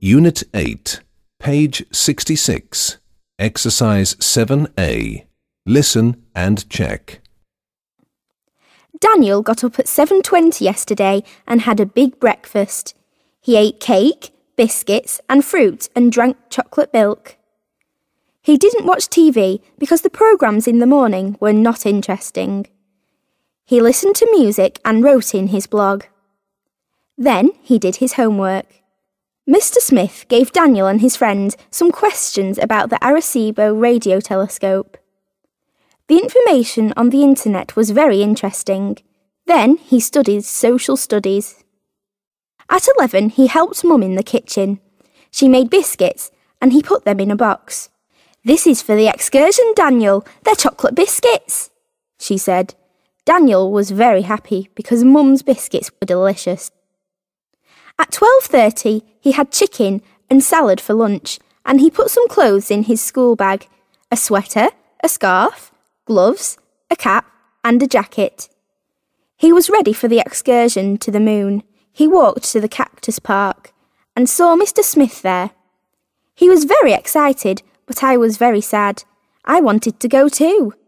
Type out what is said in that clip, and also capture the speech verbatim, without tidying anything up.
Unit eight, page sixty-six, Exercise seven A. Listen and check. Daniel got up at seven twenty yesterday and had a big breakfast. He ate cake, biscuits and fruit and drank chocolate milk. He didn't watch T V because the programmes in the morning were not interesting. He listened to music and wrote in his blog. Then he did his homework. Mister Smith gave Daniel and his friend some questions about the Arecibo radio telescope. The information on the internet was very interesting. Then he studied social studies. At eleven, he helped Mum in the kitchen. She made biscuits and he put them in a box. "This is for the excursion, Daniel. They're chocolate biscuits," she said. Daniel was very happy because Mum's biscuits were delicious. At twelve thirty, he had chicken and salad for lunch, and he put some clothes in his school bag, a sweater, a scarf, gloves, a cap, and a jacket. He was ready for the excursion to the moon. He walked to the cactus park and saw Mister Smith there. He was very excited, but I was very sad. I wanted to go too.